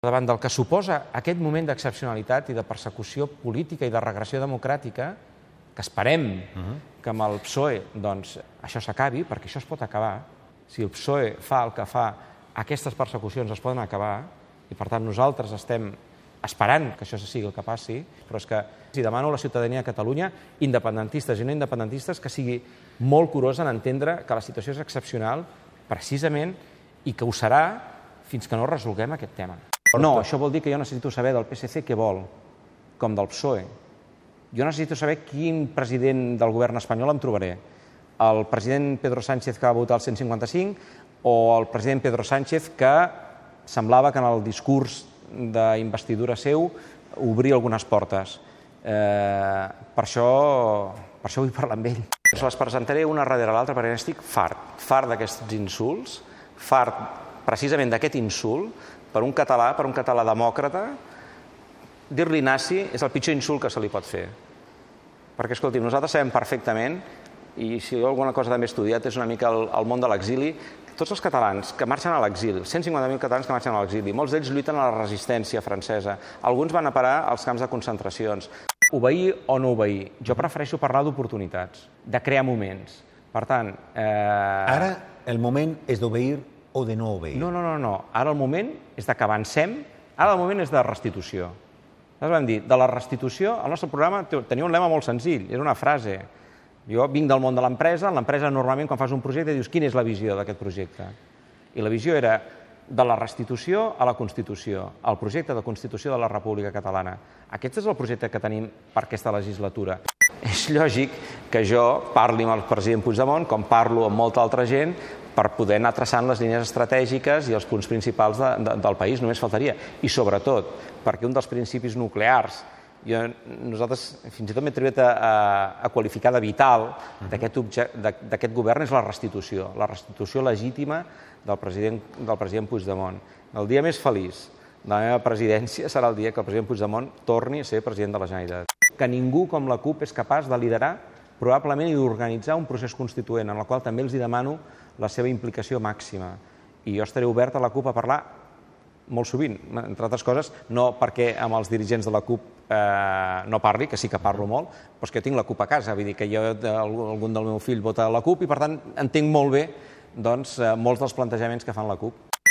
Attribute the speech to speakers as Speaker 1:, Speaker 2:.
Speaker 1: Davant del que suposa aquest moment d'excepcionalitat i de persecució política i de regressió democràtica, que esperem que amb el PSOE això s'acabi, perquè això es pot acabar. Si el PSOE fa el que fa, aquestes persecucions es poden acabar, i per tant nosaltres estem esperant que això sigui el que passi, però és que si demano a la ciutadania de Catalunya, independentistes i no independentistes, que sigui molt curosa en entendre que la situació és excepcional, precisament, i que ho serà fins que no resolguem aquest tema. No, això vol dir que jo necessito saber del PSC què vol, com del PSOE. Jo necessito saber quin president del govern espanyol em trobaré. El president Pedro Sánchez que va votar el 155 o el president Pedro Sánchez que semblava que en el discurs d'investidura seu obria algunes portes. Per això vull parlar amb ell. Les presentaré una darrere l'altra perquè estic fart d'aquests insults, fart precisament d'aquest insult. Per un català demòcrata, dir-li nazi és el pitjor insult que se li pot fer. Perquè, escolti'm, nosaltres sabem perfectament, i si alguna cosa també he estudiat és una mica el món de l'exili, tots els catalans que marxen a l'exili, 150.000 catalans que marxen a l'exili, molts d'ells lluiten a la resistència francesa, alguns van a parar als camps de concentracions. Obeir o no obeir? Jo prefereixo parlar d'oportunitats, de crear moments. Per tant...
Speaker 2: Ara el moment és d'obeir o de no obeir?
Speaker 1: No. Ara el moment és que avancem, ara el moment és de restitució. Nosaltres vam dir, de la restitució, el nostre programa tenia un lema molt senzill, era una frase. Jo vinc del món de l'empresa, en l'empresa normalment quan fas un projecte dius quina és la visió d'aquest projecte. I la visió era de la restitució a la Constitució, el projecte de Constitució de la República Catalana. Aquest és el projecte que tenim per aquesta legislatura. És lògic que jo parli amb el president Puigdemont, com parlo amb molta altra gent, per poder anar traçant les línies estratègiques i els punts principals del país, només faltaria. I sobretot, perquè un dels principis nuclears, nosaltres fins i tot m'he atreviat a qualificar de vital d'aquest govern és la restitució legítima del president Puigdemont. El dia més feliç de la meva presidència serà el dia que el president Puigdemont torni a ser president de la Generalitat. Que ningú com la CUP és capaç de liderar probablement i d'organitzar un procés constituent en el qual també els demano la seva implicació màxima. I jo estaré obert a la CUP a parlar molt sovint, entre altres coses, no perquè amb els dirigents de la CUP no parli, que sí que parlo molt, però és que jo tinc la CUP a casa, vull dir que algun del meu fill vota a la CUP i per tant entenc molt bé molts dels plantejaments que fan la CUP.